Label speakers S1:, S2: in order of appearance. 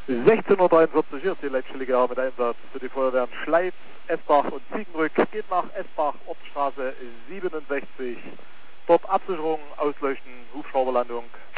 S1: 16:43 Uhr, hier ist die Leitstelle mit Einsatz für die Feuerwehren Schleiz, Esbach und Ziegenbrück. Geht nach Esbach, Ortsstraße 67. Dort Absicherung, Ausleuchten, Hubschrauberlandung.